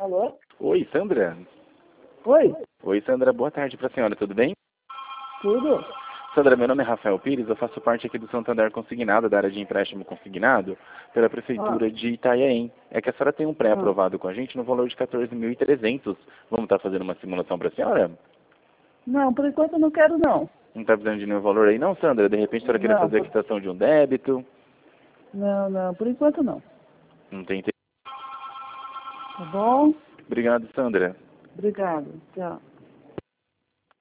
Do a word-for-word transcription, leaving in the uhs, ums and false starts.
Alô? Oi, Sandra. Oi, Oi, Sandra. Boa tarde para a senhora. Tudo bem? tudo? Sandra, meu nome é Rafael Pires. Eu faço parte aqui do Santander Consignado, da área de empréstimo consignado, pela Prefeitura Ah, de Itanhaém. É que a senhora tem um ah. pré-aprovado com a gente no valor de quatorze mil e trezentos. Vamos estar fazendo uma simulação para a senhora? Não, por enquanto eu não quero não. Não está precisando de nenhum valor aí não, Sandra? De repente a senhora queria Não, fazer a por... quitação de um débito? não, não, por enquanto não. Não tem interesse. Tá bom? Obrigado, Sandra. Obrigado. Tchau.